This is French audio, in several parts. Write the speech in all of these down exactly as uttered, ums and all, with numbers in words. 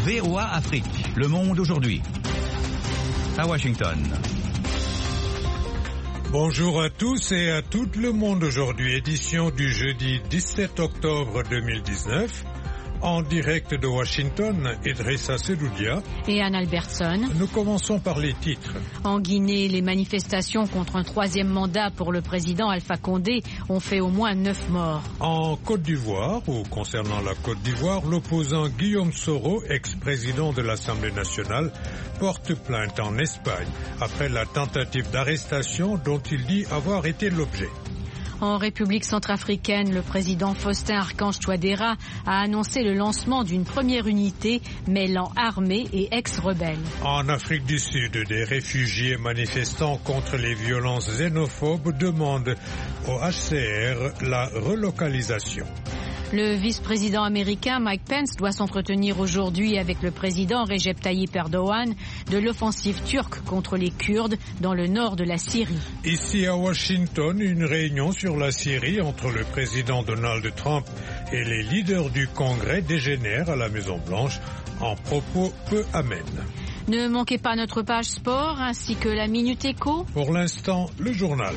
V O A Afrique. Le monde aujourd'hui. À Washington. Bonjour à tous et à tout le monde aujourd'hui, édition du jeudi dix-sept octobre deux mille dix-neuf. En direct de Washington, Idrissa Sedoudia et Anne Albertson. Nous commençons par les titres. En Guinée, les manifestations contre un troisième mandat pour le président Alpha Condé ont fait au moins neuf morts. En Côte d'Ivoire, ou concernant la Côte d'Ivoire, l'opposant Guillaume Soro, ex-président de l'Assemblée nationale, porte plainte en Espagne après la tentative d'arrestation dont il dit avoir été l'objet. En République centrafricaine, le président Faustin Archange Touadéra a annoncé le lancement d'une première unité mêlant armée et ex-rebelles. En Afrique du Sud, des réfugiés manifestant contre les violences xénophobes demandent au H C R la relocalisation. Le vice-président américain Mike Pence doit s'entretenir aujourd'hui avec le président Recep Tayyip Erdogan de l'offensive turque contre les Kurdes dans le nord de la Syrie. Ici à Washington, une réunion sur la Syrie entre le président Donald Trump et les leaders du Congrès dégénère à la Maison-Blanche en propos peu amènes. Ne manquez pas notre page sport ainsi que la Minute Éco. Pour l'instant, le journal.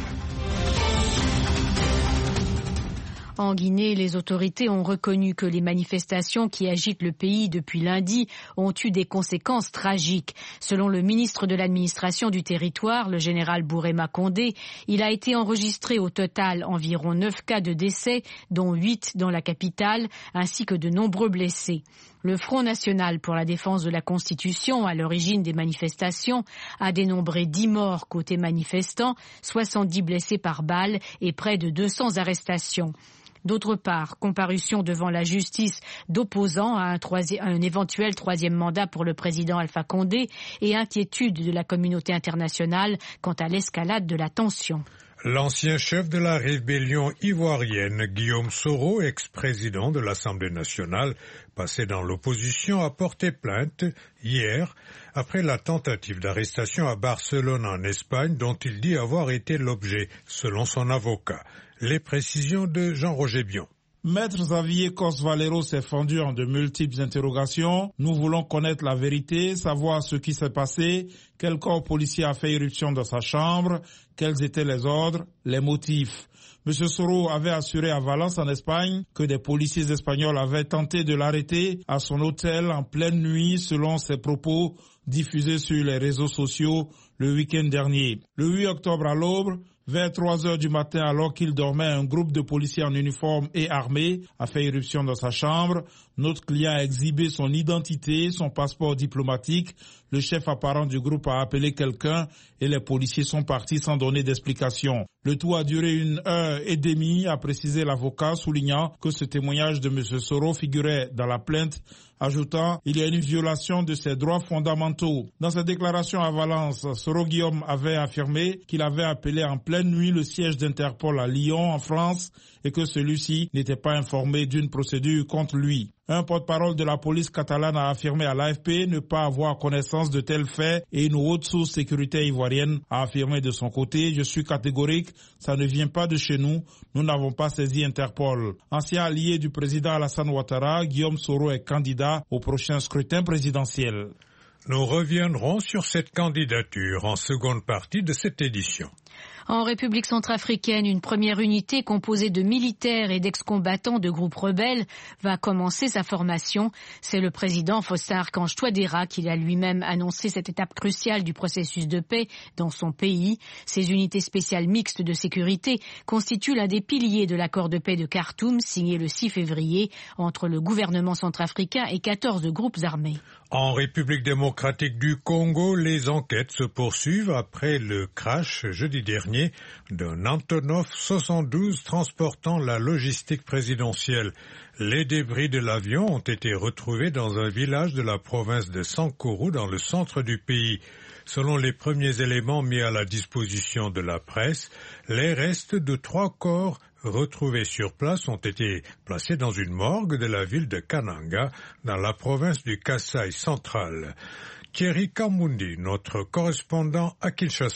En Guinée, les autorités ont reconnu que les manifestations qui agitent le pays depuis lundi ont eu des conséquences tragiques. Selon le ministre de l'administration du territoire, le général Bourema Condé, il a été enregistré au total environ neuf cas de décès, dont huit dans la capitale, ainsi que de nombreux blessés. Le Front national pour la défense de la Constitution, à l'origine des manifestations, a dénombré dix morts côté manifestants, soixante-dix blessés par balle et près de deux cents arrestations. D'autre part, comparution devant la justice d'opposants à un, troisi- un éventuel troisième mandat pour le président Alpha Condé et inquiétude de la communauté internationale quant à l'escalade de la tension. L'ancien chef de la rébellion ivoirienne, Guillaume Soro, ex-président de l'Assemblée nationale, passé dans l'opposition, a porté plainte hier après la tentative d'arrestation à Barcelone en Espagne dont il dit avoir été l'objet, selon son avocat. Les précisions de Jean-Roger Bion. Maître Xavier Cos-Valero s'est fendu en de multiples interrogations. Nous voulons connaître la vérité, savoir ce qui s'est passé, quel corps policier a fait irruption dans sa chambre, quels étaient les ordres, les motifs. M. Soro avait assuré à Valence en Espagne que des policiers espagnols avaient tenté de l'arrêter à son hôtel en pleine nuit selon ses propos diffusés sur les réseaux sociaux le week-end dernier. Le huit octobre à l'aube, vers trois heures du matin, alors qu'il dormait, un groupe de policiers en uniforme et armés a fait irruption dans sa chambre. Notre client a exhibé son identité, son passeport diplomatique. Le chef apparent du groupe a appelé quelqu'un et les policiers sont partis sans donner d'explication. Le tout a duré une heure et demie, a précisé l'avocat, soulignant que ce témoignage de M. Soro figurait dans la plainte, ajoutant « il y a une violation de ses droits fondamentaux ». Dans sa déclaration à Valence, Soro Guillaume avait affirmé qu'il avait appelé en pleine nuit le siège d'Interpol à Lyon, en France, et que celui-ci n'était pas informé d'une procédure contre lui. Un porte-parole de la police catalane a affirmé à l'A F P ne pas avoir connaissance de tels faits et une haute source sécuritaire ivoirienne a affirmé de son côté « Je suis catégorique, ça ne vient pas de chez nous, nous n'avons pas saisi Interpol ». Ancien allié du président Alassane Ouattara, Guillaume Soro est candidat au prochain scrutin présidentiel. Nous reviendrons sur cette candidature en seconde partie de cette édition. En République centrafricaine, une première unité composée de militaires et d'ex-combattants de groupes rebelles va commencer sa formation. C'est le président Faustin Archange Touadéra qui a lui-même annoncé cette étape cruciale du processus de paix dans son pays. Ces unités spéciales mixtes de sécurité constituent l'un des piliers de l'accord de paix de Khartoum signé le six février entre le gouvernement centrafricain et quatorze groupes armés. En République démocratique du Congo, les enquêtes se poursuivent après le crash jeudi dernier d'un Antonov soixante-douze transportant la logistique présidentielle. Les débris de l'avion ont été retrouvés dans un village de la province de Sankuru dans le centre du pays. Selon les premiers éléments mis à la disposition de la presse, les restes de trois corps retrouvés sur place ont été placés dans une morgue de la ville de Kananga, dans la province du Kasaï central. Thierry Kamundi, notre correspondant à Kinshasa.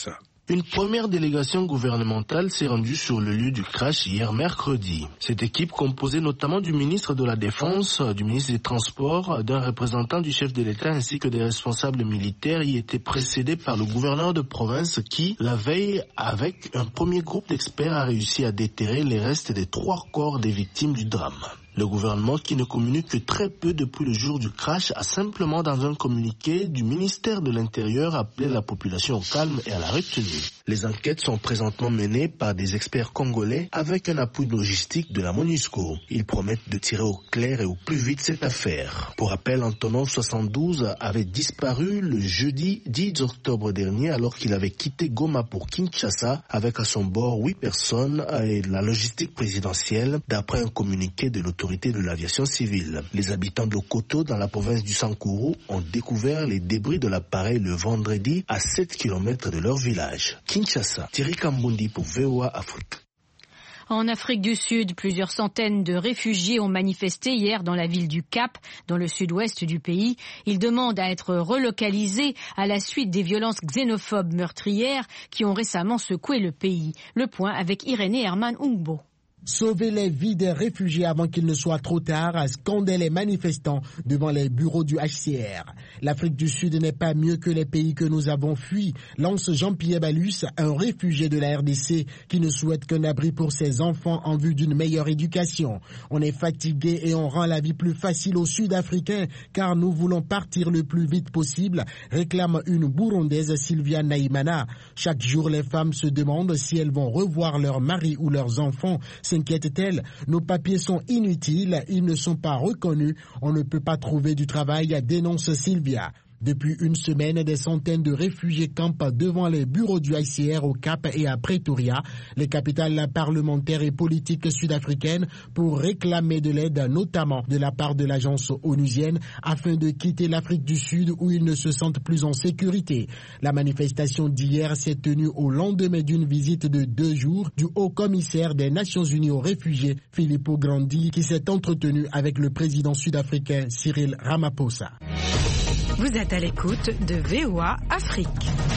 Une première délégation gouvernementale s'est rendue sur le lieu du crash hier mercredi. Cette équipe, composée notamment du ministre de la Défense, du ministre des Transports, d'un représentant du chef de l'État ainsi que des responsables militaires, y était précédée par le gouverneur de province qui, la veille, avec un premier groupe d'experts, a réussi à déterrer les restes des trois corps des victimes du drame. Le gouvernement, qui ne communique que très peu depuis le jour du crash, a simplement dans un communiqué du ministère de l'Intérieur appelé la population au calme et à la retenue. Les enquêtes sont présentement menées par des experts congolais avec un appui logistique de la MONUSCO. Ils promettent de tirer au clair et au plus vite cette affaire. Pour rappel, Antonov soixante-douze avait disparu le jeudi dix octobre dernier alors qu'il avait quitté Goma pour Kinshasa avec à son bord huit personnes et la logistique présidentielle d'après un communiqué de l'autorité de l'aviation civile. Les habitants de Koto, dans la province du Sankuru, ont découvert les débris de l'appareil le vendredi à sept kilomètres de leur village. Kinshasa, Thierry Kambundi pour V O A Afrique. En Afrique du Sud, plusieurs centaines de réfugiés ont manifesté hier dans la ville du Cap, dans le sud-ouest du pays. Ils demandent à être relocalisés à la suite des violences xénophobes meurtrières qui ont récemment secoué le pays. Le point avec Irénée Herman Ungbo. Sauver les vies des réfugiés avant qu'il ne soit trop tard, a scandé les manifestants devant les bureaux du H C R. L'Afrique du Sud n'est pas mieux que les pays que nous avons fuis, lance Jean-Pierre Balus, un réfugié de la R D C qui ne souhaite qu'un abri pour ses enfants en vue d'une meilleure éducation. On est fatigué et on rend la vie plus facile aux Sud-Africains car nous voulons partir le plus vite possible, réclame une Burundaise, Sylvia Naïmana. Chaque jour, les femmes se demandent si elles vont revoir leurs maris ou leurs enfants. S'inquiète-t-elle, nos papiers sont inutiles, ils ne sont pas reconnus, on ne peut pas trouver du travail, dénonce Sylvia. Depuis une semaine, des centaines de réfugiés campent devant les bureaux du H C R au Cap et à Pretoria, les capitales parlementaires et politiques sud-africaines, pour réclamer de l'aide, notamment de la part de l'agence onusienne, afin de quitter l'Afrique du Sud où ils ne se sentent plus en sécurité. La manifestation d'hier s'est tenue au lendemain d'une visite de deux jours du haut-commissaire des Nations Unies aux réfugiés, Filippo Grandi, qui s'est entretenu avec le président sud-africain Cyril Ramaphosa. Vous êtes à l'écoute de V O A Afrique.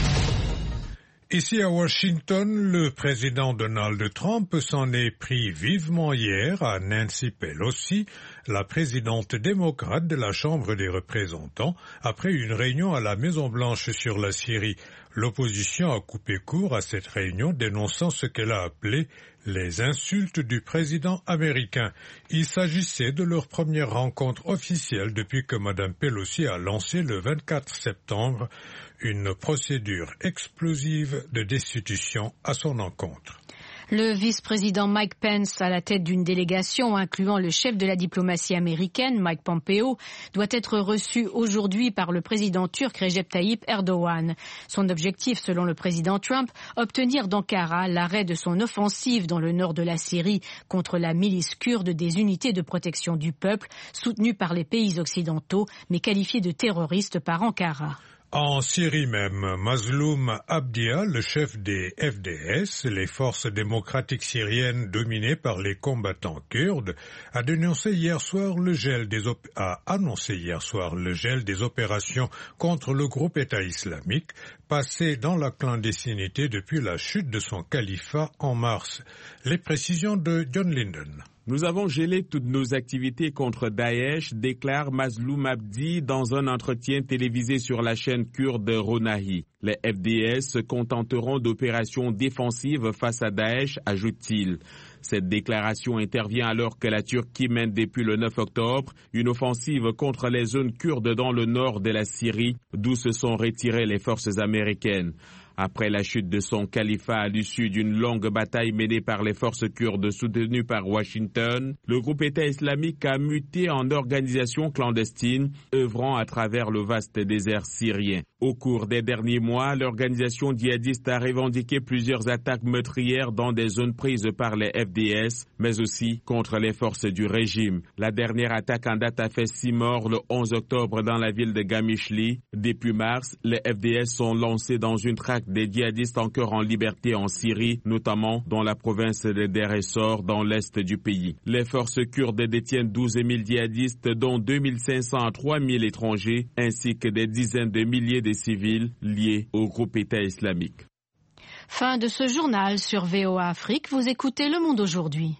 Ici à Washington, le président Donald Trump s'en est pris vivement hier à Nancy Pelosi, la présidente démocrate de la Chambre des représentants, après une réunion à la Maison-Blanche sur la Syrie. L'opposition a coupé court à cette réunion, dénonçant ce qu'elle a appelé les insultes du président américain. Il s'agissait de leur première rencontre officielle depuis que Mme Pelosi a lancé le vingt-quatre septembre une procédure explosive de destitution à son encontre. Le vice-président Mike Pence, à la tête d'une délégation incluant le chef de la diplomatie américaine, Mike Pompeo, doit être reçu aujourd'hui par le président turc Recep Tayyip Erdogan. Son objectif, selon le président Trump, obtenir d'Ankara l'arrêt de son offensive dans le nord de la Syrie contre la milice kurde des unités de protection du peuple, soutenue par les pays occidentaux, mais qualifiée de terroriste par Ankara. En Syrie même, Mazloum Abdia, le chef des F D S, les forces démocratiques syriennes dominées par les combattants kurdes, a dénoncé hier soir le gel des op- a annoncé hier soir le gel des opérations contre le groupe État islamique, passé dans la clandestinité depuis la chute de son califat en mars. Les précisions de John Linden. Nous avons gelé toutes nos activités contre Daesh, déclare Mazloum Abdi dans un entretien télévisé sur la chaîne kurde Ronahi. Les F D S se contenteront d'opérations défensives face à Daesh, ajoute-t-il. Cette déclaration intervient alors que la Turquie mène depuis le neuf octobre une offensive contre les zones kurdes dans le nord de la Syrie, d'où se sont retirées les forces américaines. Après la chute de son califat à l'issue d'une longue bataille menée par les forces kurdes soutenues par Washington, le groupe État islamique a muté en organisation clandestine, œuvrant à travers le vaste désert syrien. Au cours des derniers mois, l'organisation djihadiste a revendiqué plusieurs attaques meurtrières dans des zones prises par les F D S, mais aussi contre les forces du régime. La dernière attaque en date a fait six morts le onze octobre dans la ville de Gamishli. Depuis mars, les F D S sont lancés dans une traque des djihadistes encore en liberté en Syrie, notamment dans la province de Deir ez-Zor, dans l'est du pays. Les forces kurdes détiennent douze mille djihadistes, dont deux mille cinq cents à trois mille étrangers, ainsi que des dizaines de milliers de civils liés au groupe État islamique. Fin de ce journal sur V O A Afrique. Vous écoutez Le Monde aujourd'hui.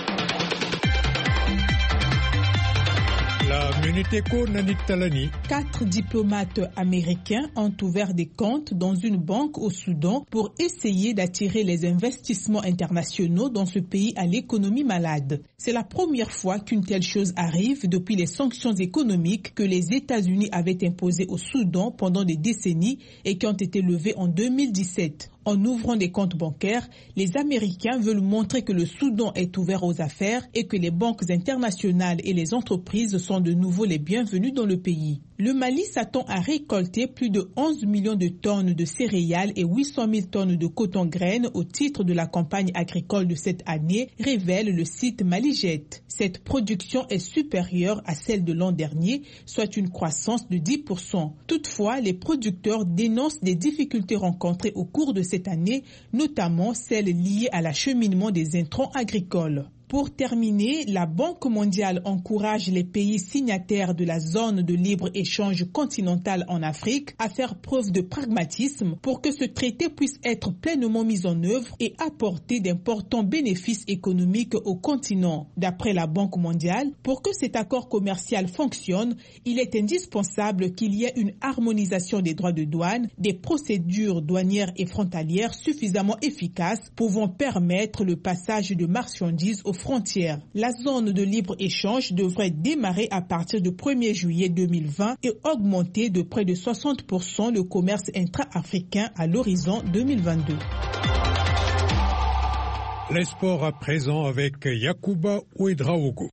La Minute Éco, Nanik Talani. Quatre diplomates américains ont ouvert des comptes dans une banque au Soudan pour essayer d'attirer les investissements internationaux dans ce pays à l'économie malade. C'est la première fois qu'une telle chose arrive depuis les sanctions économiques que les États-Unis avaient imposées au Soudan pendant des décennies et qui ont été levées en deux mille dix-sept. En ouvrant des comptes bancaires, les Américains veulent montrer que le Soudan est ouvert aux affaires et que les banques internationales et les entreprises sont de nouveau les bienvenus dans le pays. Le Mali s'attend à récolter plus de onze millions de tonnes de céréales et huit cent mille tonnes de coton-graines au titre de la campagne agricole de cette année, révèle le site Malijet. Cette production est supérieure à celle de l'an dernier, soit une croissance de dix pour cent. Toutefois, les producteurs dénoncent des difficultés rencontrées au cours de cette année, notamment celles liées à l'acheminement des intrants agricoles. Pour terminer, la Banque mondiale encourage les pays signataires de la zone de libre-échange continentale en Afrique à faire preuve de pragmatisme pour que ce traité puisse être pleinement mis en œuvre et apporter d'importants bénéfices économiques au continent. D'après la Banque mondiale, pour que cet accord commercial fonctionne, il est indispensable qu'il y ait une harmonisation des droits de douane, des procédures douanières et frontalières suffisamment efficaces pouvant permettre le passage de marchandises aux frontières. La zone de libre-échange devrait démarrer à partir du premier juillet deux mille vingt et augmenter de près de soixante pour cent le commerce intra-africain à l'horizon deux mille vingt-deux. Les sports à présent avec Yacouba Ouedraogo.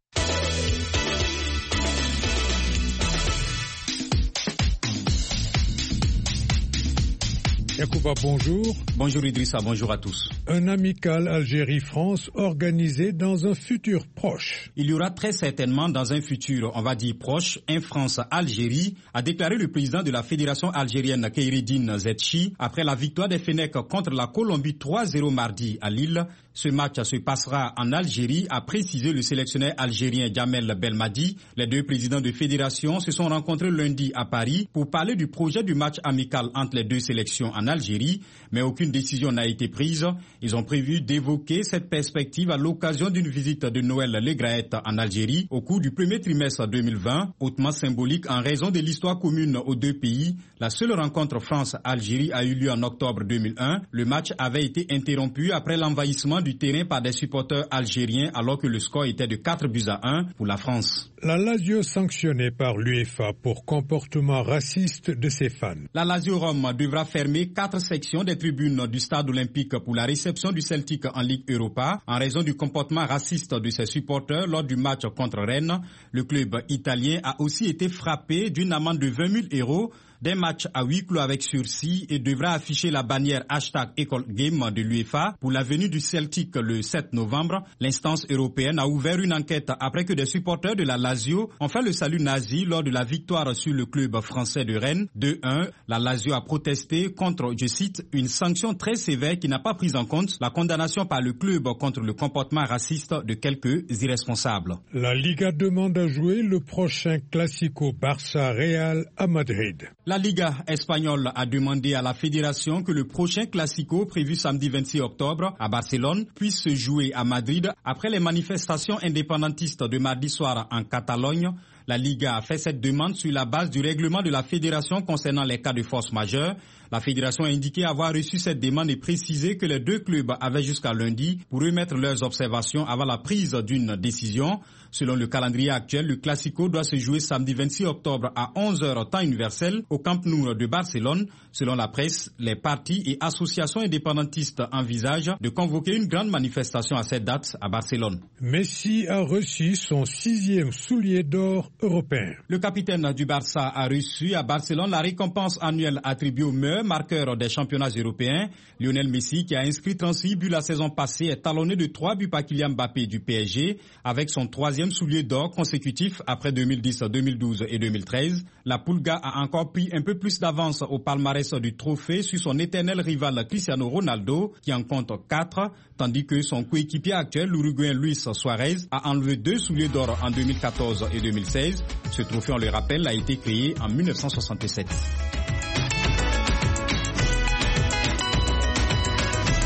Yacouba, bonjour. Bonjour Idrissa, bonjour à tous. Un amical Algérie-France organisé dans un futur proche. Il y aura très certainement dans un futur, on va dire proche, un France-Algérie, a déclaré le président de la Fédération algérienne Kheireddine Zetchi après la victoire des Fennecs contre la Colombie trois zéro mardi à Lille. Ce match se passera en Algérie, a précisé le sélectionneur algérien Djamel Belmadi. Les deux présidents de fédération se sont rencontrés lundi à Paris pour parler du projet du match amical entre les deux sélections en Algérie, mais aucune décision n'a été prise. Ils ont prévu d'évoquer cette perspective à l'occasion d'une visite de Noël Le Graët en Algérie au cours du premier trimestre deux mille vingt, hautement symbolique en raison de l'histoire commune aux deux pays. La seule rencontre France-Algérie a eu lieu en octobre deux mille un. Le match avait été interrompu après l'envahissement du terrain par des supporters algériens alors que le score était de quatre buts à un pour la France. La Lazio sanctionnée par l'UEFA pour comportement raciste de ses fans. La Lazio Rome devra fermer quatre sections des tribunes du stade olympique pour la réception du Celtic en Ligue Europa en raison du comportement raciste de ses supporters lors du match contre Rennes. Le club italien a aussi été frappé d'une amende de vingt mille euros d'un match à huis clos avec sursis et devra afficher la bannière hashtag EcholGame de l'UEFA pour la venue du Celtic le sept novembre. L'instance européenne a ouvert une enquête après que des supporters de la Lazio ont fait le salut nazi lors de la victoire sur le club français de Rennes deux un. La Lazio a protesté contre, je cite, une sanction très sévère qui n'a pas pris en compte la condamnation par le club contre le comportement raciste de quelques irresponsables. La Liga demande à jouer le prochain Classico Barça-Real à Madrid. La Liga espagnole a demandé à la fédération que le prochain Classico prévu samedi vingt-six octobre à Barcelone puisse se jouer à Madrid après les manifestations indépendantistes de mardi soir en Catalogne. La Liga a fait cette demande sur la base du règlement de la fédération concernant les cas de force majeure. La fédération a indiqué avoir reçu cette demande et précisé que les deux clubs avaient jusqu'à lundi pour remettre leurs observations avant la prise d'une décision. Selon le calendrier actuel, le Classico doit se jouer samedi vingt-six octobre à onze heures temps universel au Camp Nou de Barcelone. Selon la presse, les partis et associations indépendantistes envisagent de convoquer une grande manifestation à cette date à Barcelone. Messi a reçu son sixième soulier d'or européen. Le capitaine du Barça a reçu à Barcelone la récompense annuelle attribuée au meilleur marqueur des championnats européens. Lionel Messi, qui a inscrit trente-six buts la saison passée, est talonné de trois buts par Kylian Mbappé du P S G, avec son troisième soulier d'or consécutif après deux mille dix, deux mille douze et deux mille treize. La Pulga a encore pris un peu plus d'avance au palmarès du trophée sur son éternel rival Cristiano Ronaldo, qui en compte quatre, tandis que son coéquipier actuel, l'Uruguayen Luis Suarez, a enlevé deux souliers d'or en deux mille quatorze et deux mille seize. Ce trophée, on le rappelle, a été créé en mille neuf cent soixante-sept.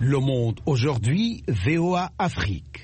Le Monde aujourd'hui, V O A Afrique.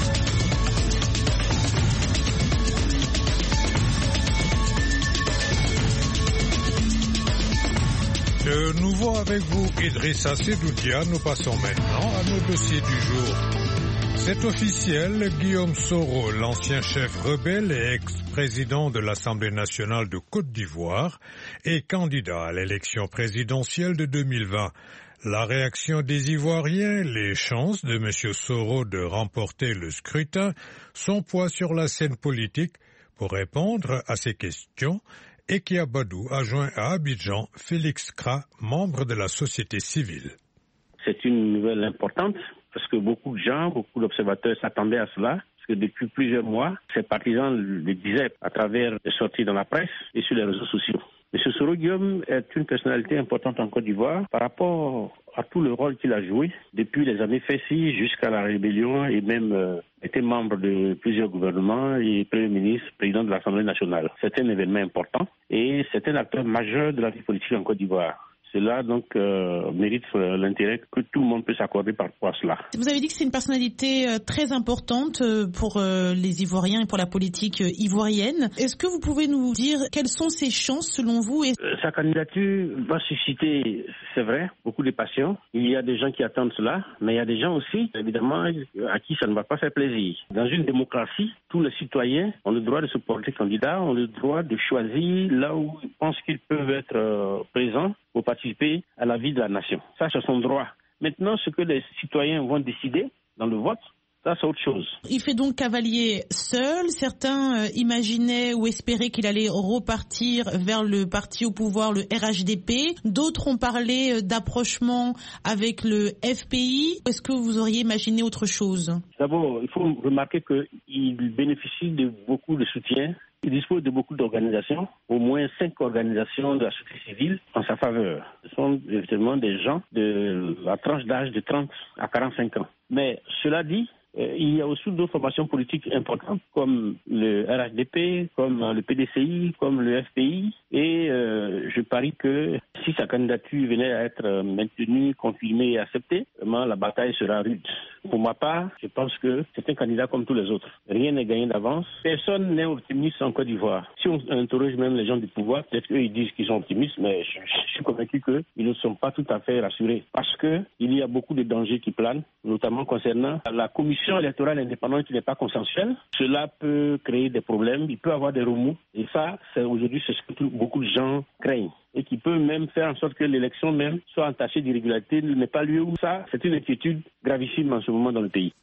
De nouveau avec vous, Idrissa Sedoudia, nous passons maintenant à nos dossiers du jour. C'est officiel, Guillaume Soro, l'ancien chef rebelle et ex-président de l'Assemblée nationale de Côte d'Ivoire, est candidat à l'élection présidentielle de deux mille vingt. La réaction des Ivoiriens, les chances de M. Soro de remporter le scrutin, son poids sur la scène politique. Pour répondre à ces questions, Ekia Badou a joint à Abidjan Félix Kra, membre de la société civile. C'est une nouvelle importante parce que beaucoup de gens, beaucoup d'observateurs s'attendaient à cela. Parce que depuis plusieurs mois, ses partisans le disaient à travers les sorties dans la presse et sur les réseaux sociaux. M. Soro Guillaume est une personnalité importante en Côte d'Ivoire par rapport à tout le rôle qu'il a joué depuis les années Fessi jusqu'à la rébellion et même euh, était membre de plusieurs gouvernements et Premier ministre, président de l'Assemblée nationale. C'est un événement important et c'est un acteur majeur de la vie politique en Côte d'Ivoire. Cela donc euh, mérite euh, l'intérêt que tout le monde peut s'accorder par rapport à cela. Vous avez dit que c'est une personnalité euh, très importante euh, pour euh, les Ivoiriens et pour la politique euh, ivoirienne. Est-ce que vous pouvez nous dire quelles sont ses chances selon vous et... euh, Sa candidature va susciter, c'est vrai, beaucoup de passion. Il y a des gens qui attendent cela, mais il y a des gens aussi, évidemment, à qui ça ne va pas faire plaisir. Dans une démocratie, tous les citoyens ont le droit de se porter candidat, ont le droit de choisir là où ils pensent qu'ils peuvent être euh, présents pour participer à la vie de la nation. Ça, c'est son droit. Maintenant, ce que les citoyens vont décider dans le vote, ça, c'est autre chose. Il fait donc cavalier seul. Certains euh, imaginaient ou espéraient qu'il allait repartir vers le parti au pouvoir, le R H D P. D'autres ont parlé d'approchement avec le F P I. Est-ce que vous auriez imaginé autre chose? D'abord, il faut remarquer qu'il bénéficie de beaucoup de soutien. Il dispose de beaucoup d'organisations, au moins cinq organisations de la société civile en sa faveur. Ce sont effectivement des gens de la tranche d'âge de trente à quarante-cinq ans. Mais cela dit, euh, il y a aussi d'autres formations politiques importantes comme le R H D P, comme le P D C I, comme le F P I. Et euh, je parie que si sa candidature venait à être maintenue, confirmée et acceptée, vraiment la bataille sera rude. Pour ma part, je pense que c'est un candidat comme tous les autres. Rien n'est gagné d'avance. Personne n'est optimiste en Côte d'Ivoire. Si on interroge même les gens du pouvoir, peut-être qu'eux ils disent qu'ils sont optimistes, mais je, je suis convaincu qu'ils ne sont pas tout à fait rassurés. Parce que il y a beaucoup de dangers qui planent, notamment concernant la commission électorale indépendante qui n'est pas consensuelle. Cela peut créer des problèmes, il peut y avoir des remous. Et ça, c'est aujourd'hui c'est ce que tout, beaucoup de gens craignent. Et qui peut même faire en sorte que l'élection même soit entachée d'irrégularité, n'ait pas lieu où ça, c'est une inquiétude gravissime en ce moment dans le pays.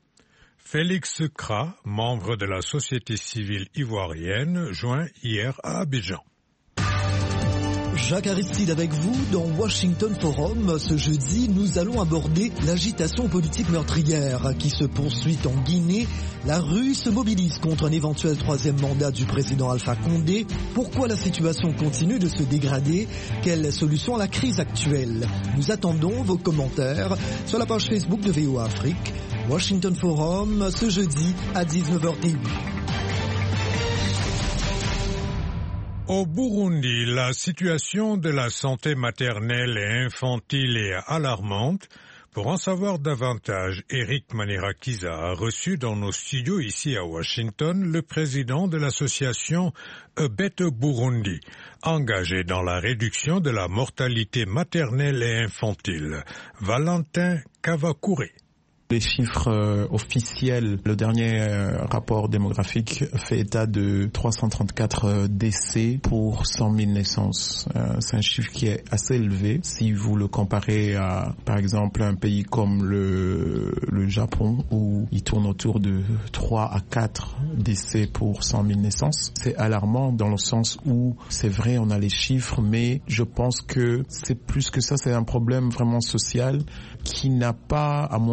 Félix Kra, membre de la société civile ivoirienne, joint hier à Abidjan. Jacques Aristide avec vous dans Washington Forum. Ce jeudi, nous allons aborder l'agitation politique meurtrière qui se poursuit en Guinée. La rue se mobilise contre un éventuel troisième mandat du président Alpha Condé. Pourquoi la situation continue de se dégrader? Quelle solution à la crise actuelle? Nous attendons vos commentaires sur la page Facebook de V O A Afrique. Washington Forum, ce jeudi à dix-neuf heures T V. Au Burundi, la situation de la santé maternelle et infantile est alarmante. Pour en savoir davantage, Eric Manirakiza a reçu dans nos studios ici à Washington le président de l'association Ebete Burundi, engagé dans la réduction de la mortalité maternelle et infantile. Valentin Kavakure. Les chiffres euh, officiels, le dernier euh, rapport démographique fait état de trois cent trente-quatre euh, décès pour cent mille naissances. Euh, c'est un chiffre qui est assez élevé si vous le comparez à, par exemple, un pays comme le, le Japon où il tourne autour de trois à quatre décès pour cent mille naissances. C'est alarmant dans le sens où c'est vrai, on a les chiffres, mais je pense que c'est plus que ça, c'est un problème vraiment social qui n'a pas, à mon avis,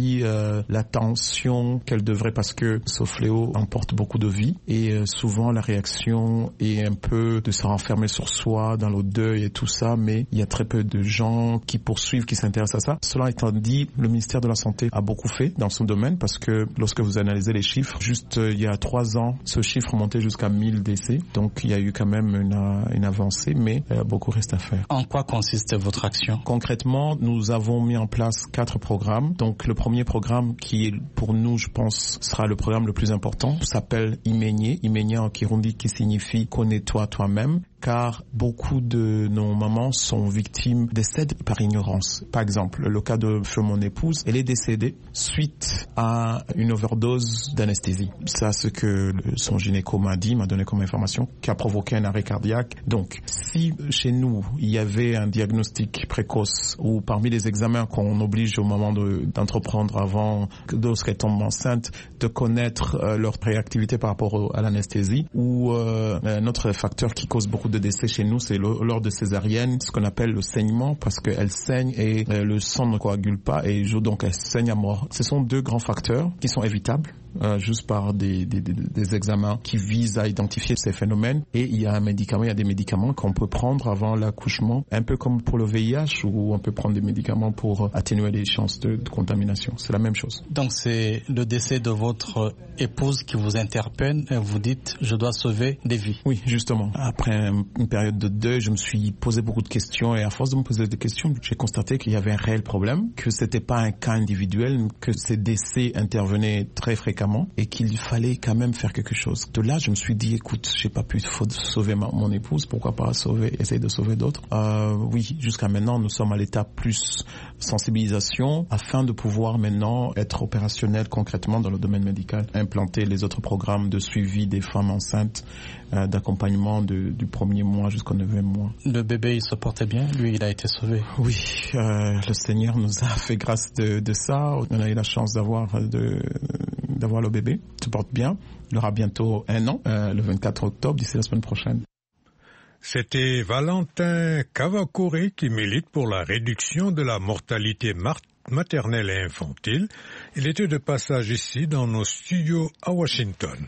pris euh, l'attention qu'elle devrait parce que ce fléau emporte beaucoup de vies et euh, souvent la réaction est un peu de se renfermer sur soi dans le deuil et tout ça, mais il y a très peu de gens qui poursuivent, qui s'intéressent à ça. Cela étant dit, le ministère de la Santé a beaucoup fait dans son domaine parce que lorsque vous analysez les chiffres, juste euh, il y a trois ans, ce chiffre montait jusqu'à mille décès. Donc il y a eu quand même une, une avancée, mais euh, beaucoup reste à faire. En quoi consiste votre action? Concrètement, nous avons mis en place quatre programmes. Donc le premier programme qui pour nous, je pense, sera le programme le plus important, s'appelle Imenye. Imenye en Kirundi qui signifie connais-toi toi-même. Car beaucoup de nos mamans sont victimes des décès par ignorance. Par exemple, le cas de mon épouse, elle est décédée suite à une overdose d'anesthésie. C'est ce que son gynéco m'a dit, m'a donné comme information, qui a provoqué un arrêt cardiaque. Donc, si chez nous, il y avait un diagnostic précoce ou parmi les examens qu'on oblige au moment de, d'entreprendre avant, lorsqu'elle tombe enceinte, de connaître euh, leur réactivité par rapport à l'anesthésie ou euh, un autre facteur qui cause beaucoup de décès chez nous, c'est lors de césarienne, ce qu'on appelle le saignement, parce qu'elle saigne et euh, le sang ne coagule pas et donc elle saigne à mort. Ce sont deux grands facteurs qui sont évitables. Euh, juste par des, des, des, des examens qui visent à identifier ces phénomènes. Et il y a un médicament, il y a des médicaments qu'on peut prendre avant l'accouchement, un peu comme pour le V I H, où on peut prendre des médicaments pour atténuer les chances de, de contamination. C'est la même chose. Donc c'est le décès de votre épouse qui vous interpelle et vous dites « je dois sauver des vies ». Oui, justement. Après une période de deuil, je me suis posé beaucoup de questions et à force de me poser des questions, j'ai constaté qu'il y avait un réel problème, que c'était pas un cas individuel, que ces décès intervenaient très fréquemment et qu'il fallait quand même faire quelque chose. De là, je me suis dit, écoute, j'ai pas pu sauver ma, mon épouse, pourquoi pas sauver, essayer de sauver d'autres. Euh, oui, jusqu'à maintenant, nous sommes à l'étape plus sensibilisation afin de pouvoir maintenant être opérationnel concrètement dans le domaine médical, implanter les autres programmes de suivi des femmes enceintes, euh, d'accompagnement de, du premier mois jusqu'au neuvième mois. Le bébé, il se portait bien, lui, il a été sauvé. Oui, euh, le Seigneur nous a fait grâce de, de ça. On a eu la chance d'avoir de d'avoir le bébé, il se porte bien. Il aura bientôt un an, euh, le vingt-quatre octobre, d'ici la semaine prochaine. C'était Valentin Kavakure qui milite pour la réduction de la mortalité maternelle et infantile. Il était de passage ici dans nos studios à Washington.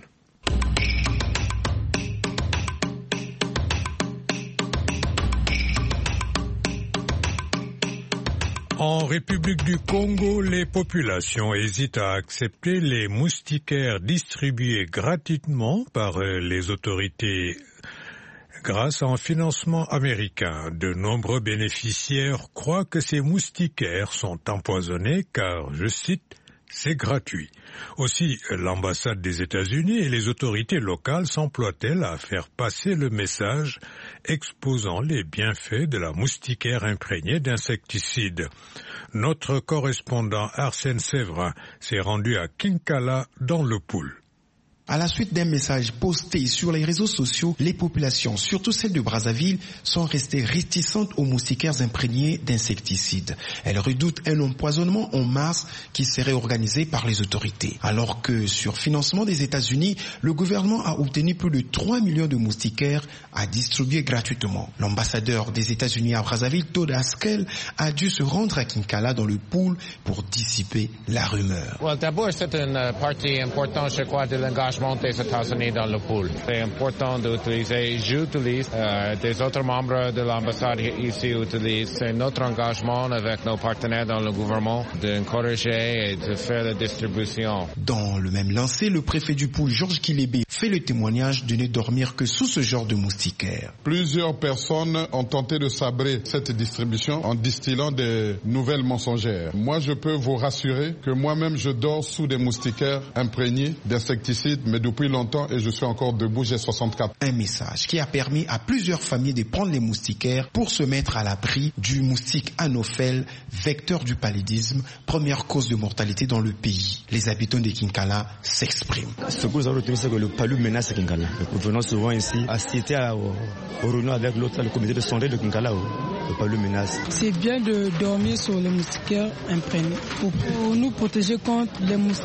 En République du Congo, les populations hésitent à accepter les moustiquaires distribués gratuitement par les autorités grâce à un financement américain. De nombreux bénéficiaires croient que ces moustiquaires sont empoisonnés car, je cite, c'est gratuit. Aussi, l'ambassade des États-Unis et les autorités locales s'emploient-elles à faire passer le message exposant les bienfaits de la moustiquaire imprégnée d'insecticides. Notre correspondant Arsène Séverin s'est rendu à Kinkala dans le Poul. À la suite d'un message posté sur les réseaux sociaux, les populations, surtout celles de Brazzaville, sont restées réticentes aux moustiquaires imprégnés d'insecticides. Elles redoutent un empoisonnement en masse qui serait organisé par les autorités. Alors que sur financement des États-Unis, le gouvernement a obtenu plus de trois millions de moustiquaires à distribuer gratuitement. L'ambassadeur des États-Unis à Brazzaville, Todd Haskell, a dû se rendre à Kinkala dans le Poul pour dissiper la rumeur. Well, d'abord, c'est une partie importante, je crois, de l'engagement des États-Unis dans le pool. C'est important d'utiliser, j'utilise, euh, des autres membres de l'ambassade ici utilisent. C'est notre engagement avec nos partenaires dans le gouvernement d'encourager et de faire la distribution. Dans le même lancé, le préfet du Poul, Georges Kilébé, fait le témoignage de ne dormir que sous ce genre de moustiquaires. Plusieurs personnes ont tenté de sabrer cette distribution en distillant des nouvelles mensongères. Moi, je peux vous rassurer que moi-même, je dors sous des moustiquaires imprégnés d'insecticides, mais depuis longtemps et je suis encore debout, j'ai soixante-quatre. Un message qui a permis à plusieurs familles de prendre les moustiquaires pour se mettre à l'abri du moustique Anophèle, vecteur du paludisme, première cause de mortalité dans le pays. Les habitants de Kinkala s'expriment. Ce que nous avons retenu, c'est que le palu menace Kinkala. Nous venons souvent ici assister au réunion avec l'autre, le comité de santé de Kinkala. Le palu menace. C'est bien de dormir sur les moustiquaires imprégnés pour, pour nous protéger contre les moustiques.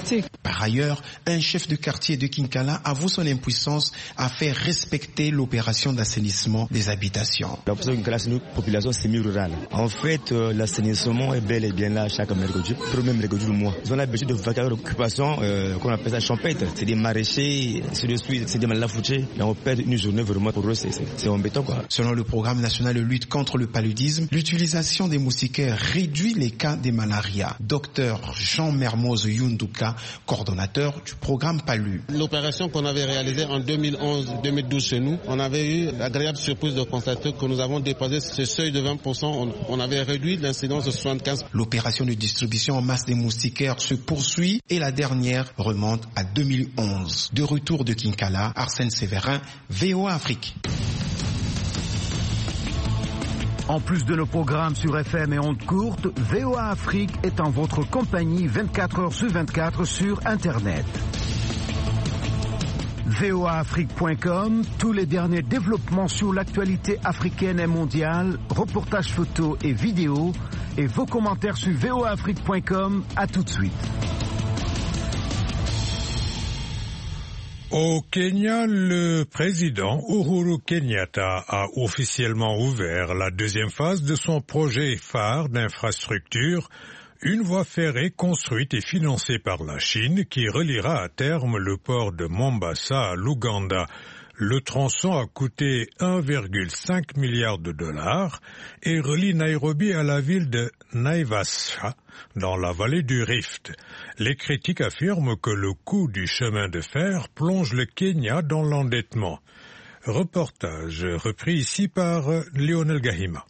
Par ailleurs, un chef de quartier de Kinkala avoue son impuissance à faire respecter l'opération d'assainissement des habitations. La population de Kinkala, c'est une population semi-rurale. En fait, euh, l'assainissement est bel et bien là chaque mercredi, premier mercredi du mois. Ils ont l'habitude de vacances d'occupation, euh, qu'on appelle ça champêtre. C'est des maraîchers, c'est des suites, c'est des malafouchés. Et on perd une journée vraiment pour eux, c'est, c'est, c'est embêtant quoi. Selon le programme national de lutte contre le paludisme, l'utilisation des moustiquaires réduit les cas de malaria. Docteur Jean Mermoz Yunduka, coordonnateur du programme Palu. L'opération qu'on avait réalisée en deux mille onze deux mille douze chez nous, on avait eu l'agréable surprise de constater que nous avons dépassé ce seuil de vingt pour cent. On, on avait réduit l'incidence de soixante-quinze pour cent. L'opération de distribution en masse des moustiquaires se poursuit et la dernière remonte à deux mille onze. De retour de Kinkala, Arsène Séverin, V O A Afrique. En plus de nos programmes sur F M et ondes courtes, V O A Afrique est en votre compagnie vingt-quatre heures sur vingt-quatre sur Internet. V O A Afrique point com, tous les derniers développements sur l'actualité africaine et mondiale, reportages photos et vidéos, et vos commentaires sur V O A Afrique point com. À tout de suite. Au Kenya, le président Uhuru Kenyatta a officiellement ouvert la deuxième phase de son projet phare d'infrastructure, une voie ferrée construite et financée par la Chine qui reliera à terme le port de Mombasa à l'Ouganda. Le tronçon a coûté un virgule cinq milliard de dollars et relie Nairobi à la ville de Naivasha, dans la vallée du Rift. Les critiques affirment que le coût du chemin de fer plonge le Kenya dans l'endettement. Reportage repris ici par Lionel Gahima.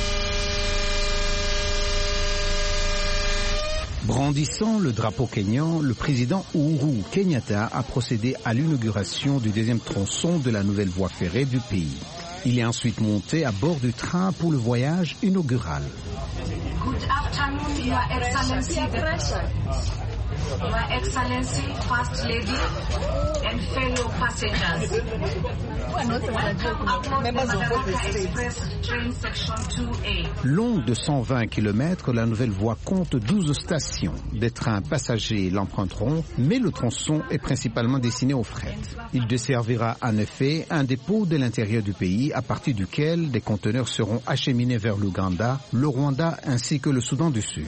Brandissant le drapeau kényan, le président Uhuru Kenyatta a procédé à l'inauguration du deuxième tronçon de la nouvelle voie ferrée du pays. Il est ensuite monté à bord du train pour le voyage inaugural. Good afternoon, Your Excellency, Your Excellency, First Lady, and fellow passengers. Welcome aboard the Madaraka Express Train Section two A. Longue de cent vingt kilomètres, la nouvelle voie compte douze stations. Des trains passagers l'emprunteront, mais le tronçon est principalement destiné au fret. Il desservira en effet un dépôt de l'intérieur du pays à partir duquel des conteneurs seront acheminés vers l'Ouganda, le Rwanda ainsi que le Soudan du Sud.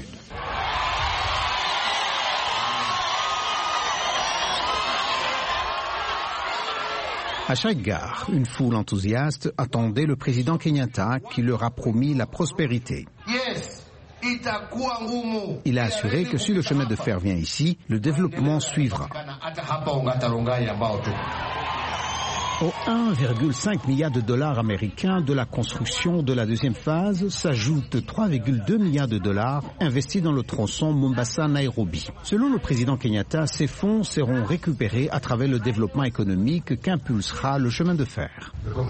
À chaque gare, une foule enthousiaste attendait le président Kenyatta qui leur a promis la prospérité. Il a assuré que si le chemin de fer vient ici, le développement suivra. Aux un virgule cinq milliard de dollars américains de la construction de la deuxième phase s'ajoutent trois virgule deux milliards de dollars investis dans le tronçon Mombasa-Nairobi. Selon le président Kenyatta, ces fonds seront récupérés à travers le développement économique qu'impulsera le chemin de fer.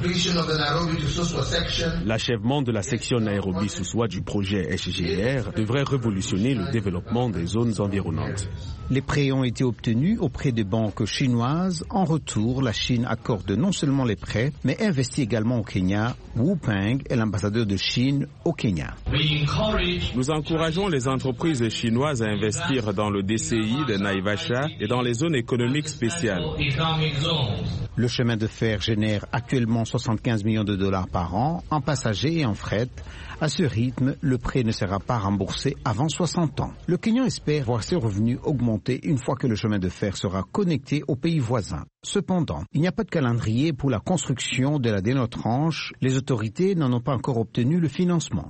L'achèvement de la section Nairobi-Suswa du projet S G R devrait révolutionner le développement des zones environnantes. Les prêts ont été obtenus auprès des banques chinoises. En retour, la Chine accorde non seulement les prêts, mais investit également au Kenya. Wu Peng est l'ambassadeur de Chine au Kenya. Nous encourageons les entreprises chinoises à investir dans le D C I de Naivasha et dans les zones économiques spéciales. Le chemin de fer génère actuellement soixante-quinze millions de dollars par an en passagers et en fret. À ce rythme, le prêt ne sera pas remboursé avant soixante ans. Le Kenya espère voir ses revenus augmenter une fois que le chemin de fer sera connecté aux pays voisins. Cependant, il n'y a pas de calendrier pour la construction de la dernière tranche. Les autorités n'en ont pas encore obtenu le financement.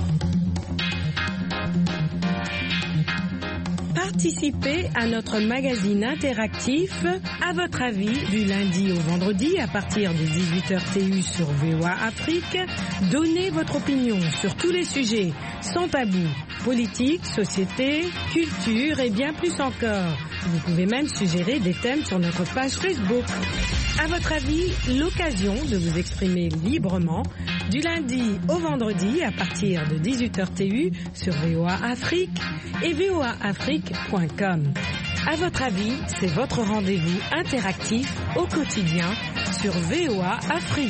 Participez à notre magazine interactif À votre avis du lundi au vendredi à partir de dix-huit heures T U sur V O A Afrique. Donnez votre opinion sur tous les sujets sans tabou, politique, société, culture et bien plus encore. Vous pouvez même suggérer des thèmes sur notre page Facebook. À votre avis, l'occasion de vous exprimer librement du lundi au vendredi à partir de dix-huit heures T U sur V O A Afrique et V O A Afrique point com. À votre avis, c'est votre rendez-vous interactif au quotidien sur V O A Afrique.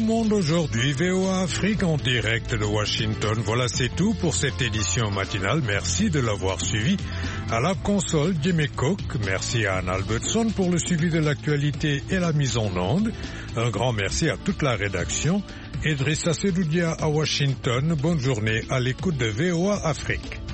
monde aujourd'hui, V O A Afrique en direct de Washington. Voilà, c'est tout pour cette édition matinale. Merci de l'avoir suivi. À la console, Jimmy Cook. Merci à Anne Albertson pour le suivi de l'actualité et la mise en onde. Un grand merci à toute la rédaction. Idrissa Sedoudia à Washington. Bonne journée à l'écoute de V O A Afrique.